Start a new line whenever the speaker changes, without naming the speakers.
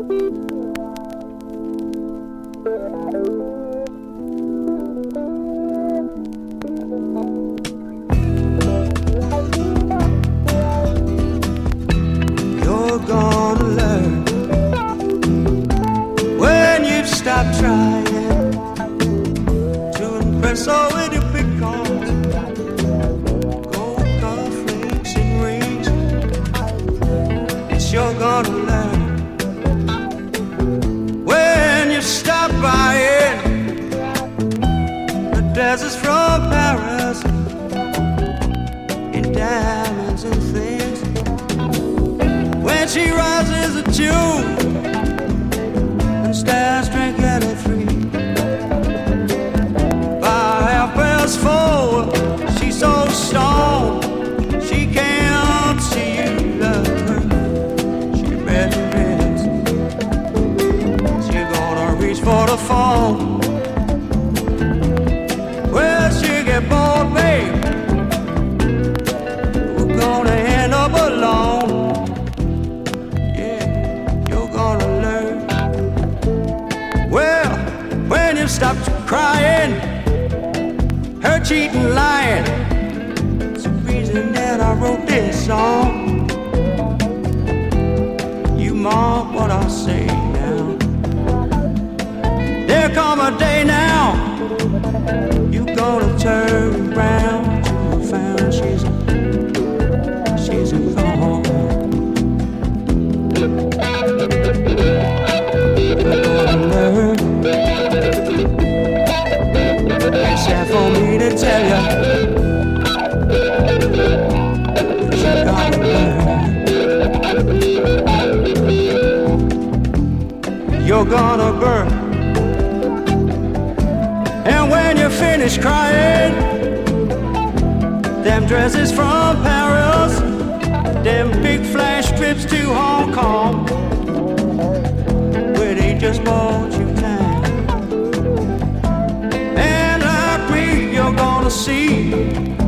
You're gonna learn when you've stopped trying to impress all with your big cars, gold cufflinks and rings. Yes, you're gonna learn when you stop buying the deserts from Paris in diamonds and things. When she rises at you and stares straight at her free. By 4:30, she's so stoned she can't see you love her. She better is. She's gonna reach for the phone. Well, she'll get bored, babe. We're gonna end up alone. Stop crying, her cheating, lying. It's the reason that I wrote this song. You mark what I say now. There come a day now, you gonna turn around to find she's gone. You're gonna learn. It's sad for me to tell you, but you gotta learn. You're gonna burn, and when you finish crying, them dresses from Paris, them big flash trips to Hong Kong, where they just bought you time. And like me, you're gonna see